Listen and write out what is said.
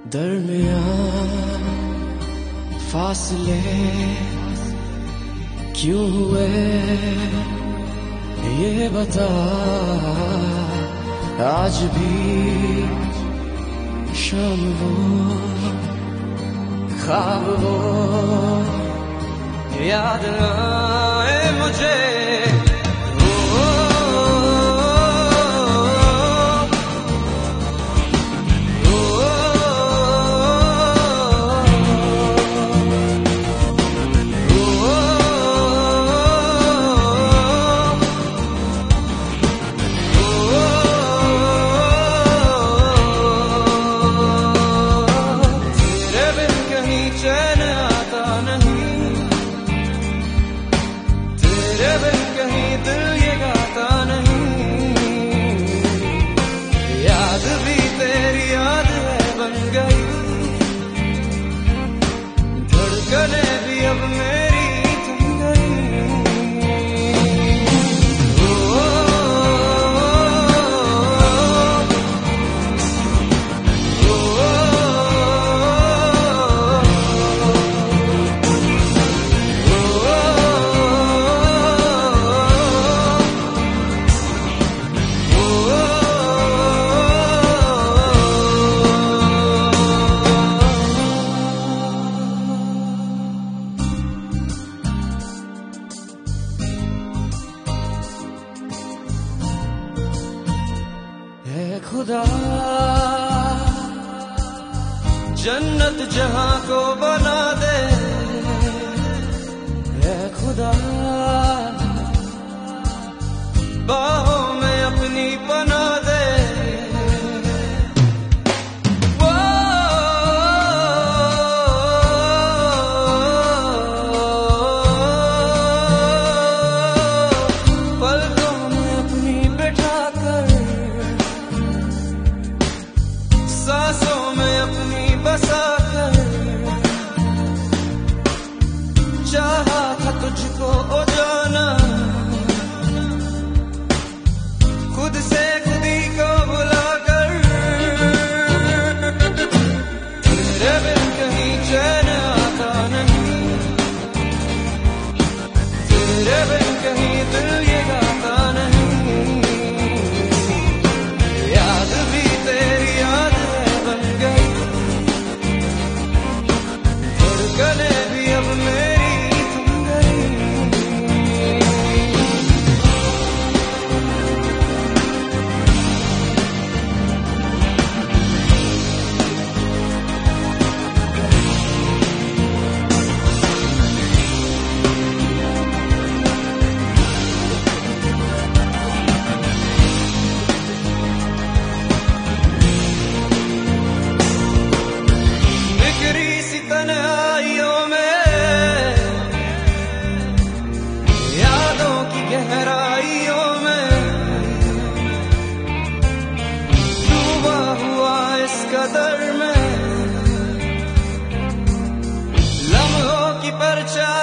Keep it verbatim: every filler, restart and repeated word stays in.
दरमियान फासले क्यों हुए ये बता। आज भी शाम वो ख्वाब वो याद आए मुझे। कहीं दिल ये गाता नहीं, याद भी तेरी याद है बन गई, धड़कने भी अब मेरी थम गई। खुदा जन्नत जहां को बना दे, ऐ खुदा बाहों में अपनी बना दे। पलकों में अपनी बैठा कर, सांसों में अपनी बसा कर, चाहा था तुझको ओ जाना, खुद से खुद ही को भुला कर। तेरे बिन कहीं चैन आता नहीं, तेरे बिन कहीं दिल ये गाता नहीं, याद भी तेरी याद गले भी अब मेरी थम गई। बिखरी सी तन्हाइयों गहराइयों में डूबा हुआ इस कदर में, लम्हों की परछाई